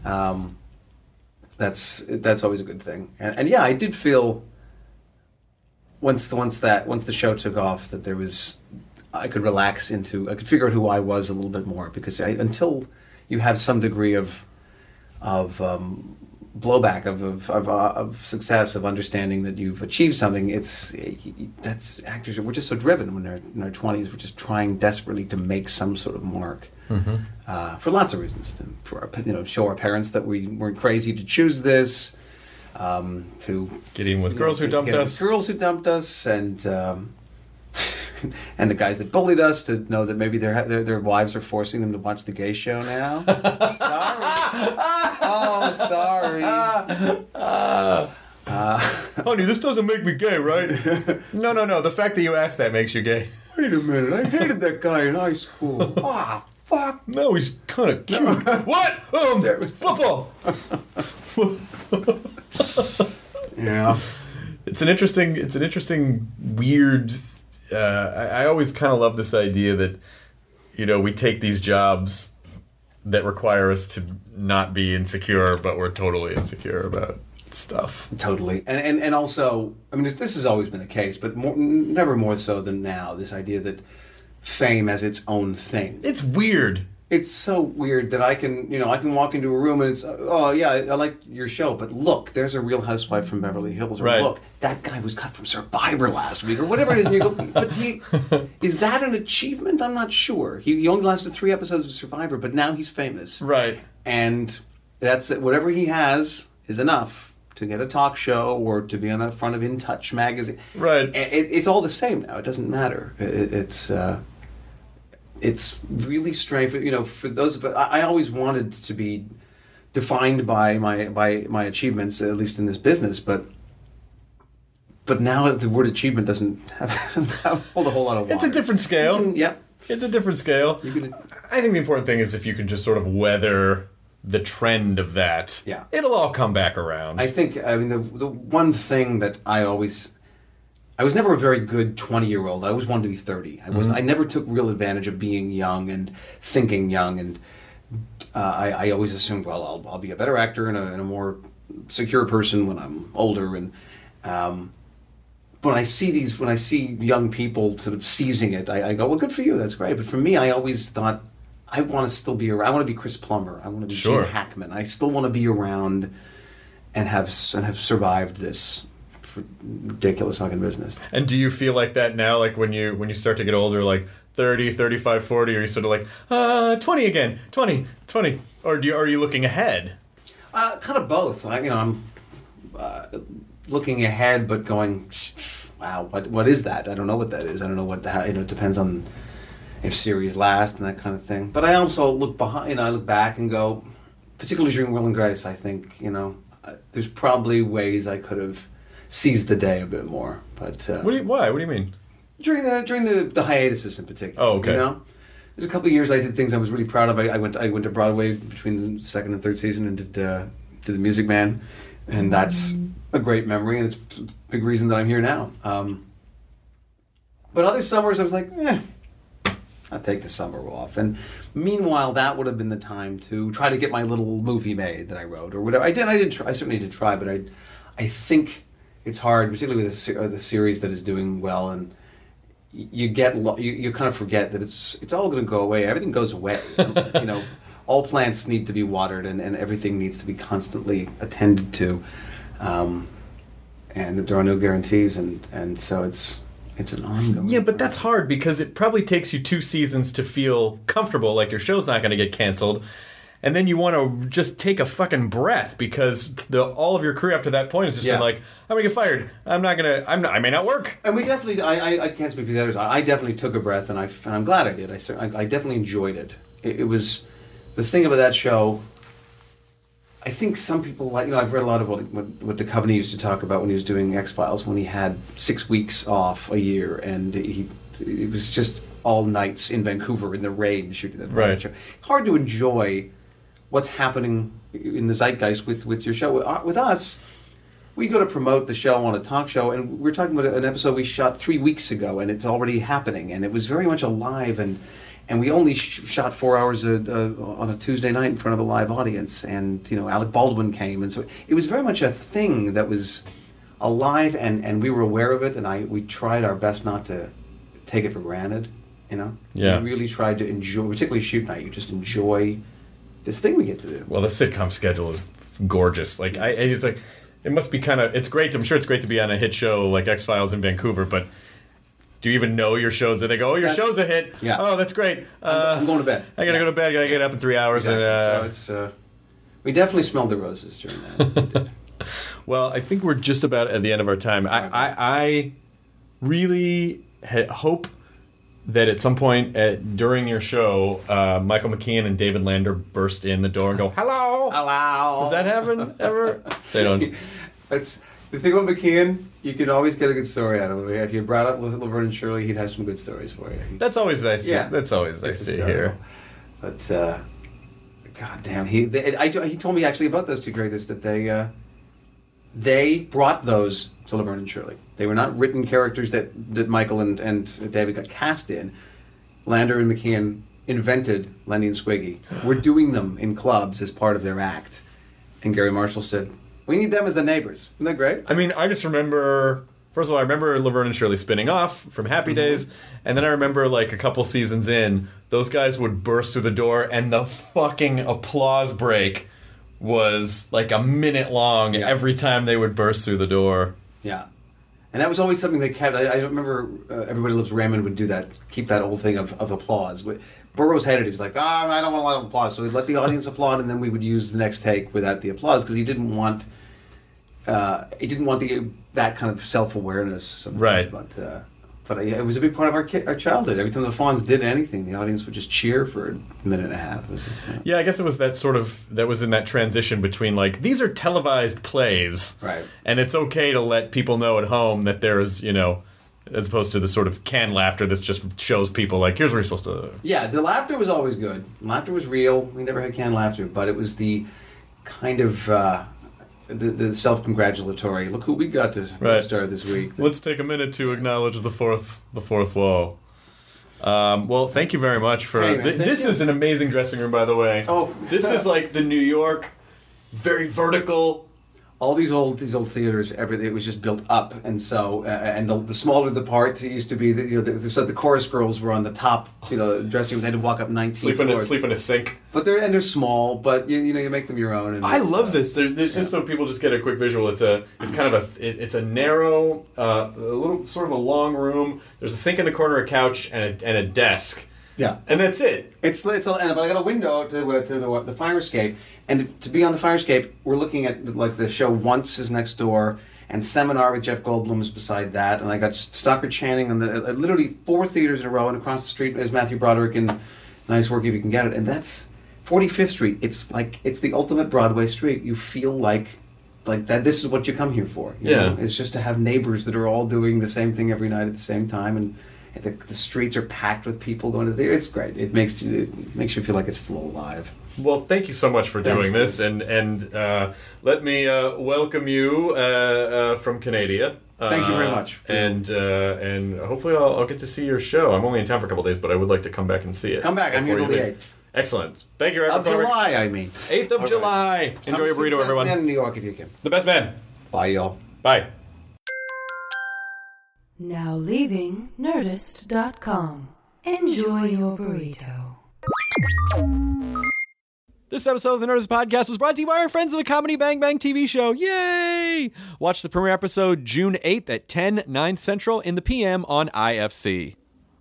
That's always a good thing. And yeah, I did feel once the show took off that I could relax into. I could figure out who I was a little bit more, because until you have some degree of blowback of success, of understanding that you've achieved something, that's actors. We're just so driven when they're in our 20s. We're just trying desperately to make some sort of mark, for lots of reasons. To show our parents that we weren't crazy to choose this. To get in with girls who dumped us, and and the guys that bullied us, to know that maybe their wives are forcing them to watch the gay show now. Sorry. Honey, this doesn't make me gay, right? No. The fact that you asked that makes you gay. Wait a minute, I hated that guy in high school. Ah, fuck. No, he's kind of cute. What? Football. Yeah. It's an interesting, weird. I always kind of love this idea that, we take these jobs that require us to not be insecure, but we're totally insecure about stuff. Totally. And also, I mean, this has always been the case, but never more so than now, this idea that fame as its own thing. It's weird. It's so weird that I can walk into a room and it's, oh yeah, I like your show, but look, there's a Real Housewife from Beverly Hills. Or right. Look, that guy was cut from Survivor last week, or whatever it is. And you go, but is that an achievement? I'm not sure. He only lasted 3 episodes of Survivor, but now he's famous. Right. And that's it. Whatever he has is enough to get a talk show or to be on the front of In Touch magazine. Right. It's all the same now. It doesn't matter. It's really strange. For those of us, I always wanted to be defined by my achievements, at least in this business. But now the word achievement doesn't hold a whole lot of water. It's a different scale. Yep. It's a different scale. I think the important thing is if you can just sort of weather the trend of that, it'll all come back around. I think, the one thing that I was never a very good 20-year-old. I always wanted to be 30. I never took real advantage of being young and thinking young, and I always assumed, well, I'll be a better actor and a more secure person when I'm older. And when I see young people sort of seizing it, I go, well, good for you. That's great. But for me, I always thought, I want to still be around. I want to be Chris Plummer. I want to be Gene Hackman. I still want to be around and have survived this ridiculous fucking business. And do you feel like that now, like when you start to get older, like 30, 35, 40, or you sort of like 20 again, 20, or are you looking ahead? Kind of both. I'm looking ahead, but going, wow, what is that? I don't know what that is. I don't know what it depends on if series last and that kind of thing. But I also look behind. I look back and go, particularly during Will and Grace, I think there's probably ways I could have seized the day a bit more. But why? What do you mean? During the hiatuses in particular. Oh, okay. There's a couple of years I did things I was really proud of. I went to Broadway between the second and third season and did The Music Man, and that's a great memory, and it's a big reason that I'm here now. But other summers I was like, I'll take the summer off. And meanwhile, that would have been the time to try to get my little movie made that I wrote or whatever. I certainly did try, but I think it's hard, particularly with the series that is doing well, and you kind of forget that it's all going to go away. Everything goes away. All plants need to be watered, and everything needs to be constantly attended to, and that there are no guarantees, and so it's an ongoing. Yeah, but that's hard because it probably takes you 2 seasons to feel comfortable, like your show's not going to get canceled. And then you want to just take a fucking breath because all of your career up to that point has just been like, I'm going to get fired. I may not work. And we definitely, I can't speak for the others. I definitely took a breath, and I'm glad I did. I definitely enjoyed it. It was, the thing about that show, I think some people I've read a lot of what Duchovny used to talk about when he was doing X-Files, when he had 6 weeks off a year, and it was just all nights in Vancouver in the rain shooting that show. Hard to enjoy what's happening in the zeitgeist with your show. With us, we go to promote the show on a talk show, and we're talking about an episode we shot 3 weeks ago, and it's already happening, and it was very much alive, and we only shot 4 hours on a Tuesday night in front of a live audience, and Alec Baldwin came, and so it was very much a thing that was alive, and we were aware of it, and we tried our best not to take it for granted. Yeah. We really tried to enjoy, particularly shoot night. You just enjoy this thing we get to do. Well, the sitcom schedule is gorgeous. Like it's like it must be kind of. It's great. I'm sure it's great to be on a hit show like X-Files in Vancouver, but do you even know your shows? That they go, your show's a hit. Yeah. Oh, that's great. I'm going to bed. I gotta go to bed. I gotta get up in 3 hours. Exactly. So it's we definitely smelled the roses during that. Well, I think we're just about at the end of our time. I really hope that at some point during your show, Michael McKean and David Lander burst in the door and go, "Hello, hello." Does that happen ever? They don't. This The thing about McKeon, you can always get a good story out of him. If you brought up Laverne and Shirley, he'd have some good stories for you. That's always nice. Yeah. That's always nice to hear. But, God damn, he told me actually about those two characters that they brought those to Laverne and Shirley. They were not written characters that Michael and David got cast in. Lander and McKeon invented Lenny and Squiggy. We're doing them in clubs as part of their act. And Gary Marshall said, we need them as the neighbors. Isn't that great? I mean, I just remember, first of all, I remember Laverne and Shirley spinning off from Happy Days, and then I remember, like, a couple seasons in, those guys would burst through the door, and the fucking applause break was, like, a minute long every time they would burst through the door. Yeah. And that was always something they kept. I remember Everybody Loves Raymond would do that, keep that old thing of applause. Burroughs hated it. He was like, I don't want a lot of applause. So he'd let the audience applaud, and then we would use the next take without the applause, because he didn't want that kind of self-awareness. Right. But it was a big part of our childhood. Every time the Fonz did anything, the audience would just cheer for a minute and a half. It was just, yeah, I guess it was that was in that transition between, like, these are televised plays. Right. And it's okay to let people know at home that there's, as opposed to the sort of canned laughter that just shows people, like, here's where you're supposed to... Yeah, the laughter was always good. Laughter was real. We never had canned laughter, but it was the kind of... The self-congratulatory. Look who we got to start this week. Let's take a minute to acknowledge the fourth wall. Well, thank you very much for... This is an amazing dressing room, by the way. Oh, this is like the New York, very vertical. All these old theaters, everything, it was just built up, and so and the smaller the part, it used to be so the chorus girls were on the top, dressing room. They had to walk up 19 floors. Sleep in a sink. But they're small, but you make them your own. And I love this. There's just so people just get a quick visual. It's kind of a narrow, a little sort of a long room. There's a sink in the corner, a couch, and a desk. Yeah, and that's it. But I got a window to the fire escape, and to be on the fire escape, we're looking at, like, the show Once is next door, and Seminar with Jeff Goldblum is beside that, and I got Stockard Channing on literally 4 theaters in a row, and across the street is Matthew Broderick in Nice Work If You Can Get It, and that's 45th Street. It's the ultimate Broadway street. You feel like that. This is what you come here for. You know? It's just to have neighbors that are all doing the same thing every night at the same time, and the streets are packed with people going to the theater. It's great. It makes you feel like it's still alive. Well, thank you so much for doing this, and let me welcome you from Canada. Thank you very much. And hopefully I'll get to see your show. I'm only in town for a couple of days, but I would like to come back and see it. Come back. I'm here till the 8th. Excellent. Thank you, Of July, I mean. 8th of July. Enjoy your burrito, everyone. The best man in New York if you can. The best man. Bye, y'all. Bye. Now leaving Nerdist.com. Enjoy your burrito. This episode of the Nerdist Podcast was brought to you by our friends of the Comedy Bang Bang TV show. Yay! Watch the premiere episode June 8th at 10, 9 Central in the PM on IFC.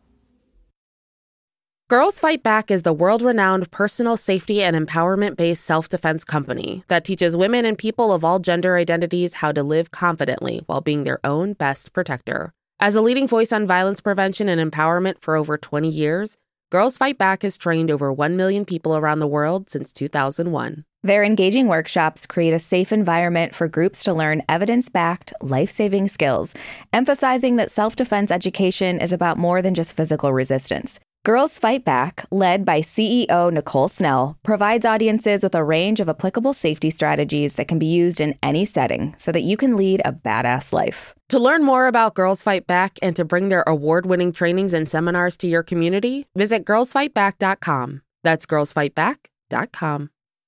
Girls Fight Back is the world-renowned personal safety and empowerment-based self-defense company that teaches women and people of all gender identities how to live confidently while being their own best protector. As a leading voice on violence prevention and empowerment for over 20 years, Girls Fight Back has trained over 1 million people around the world since 2001. Their engaging workshops create a safe environment for groups to learn evidence-backed, life-saving skills, emphasizing that self-defense education is about more than just physical resistance. Girls Fight Back, led by CEO Nicole Snell, provides audiences with a range of applicable safety strategies that can be used in any setting so that you can lead a badass life. To learn more about Girls Fight Back and to bring their award-winning trainings and seminars to your community, visit girlsfightback.com. That's girlsfightback.com.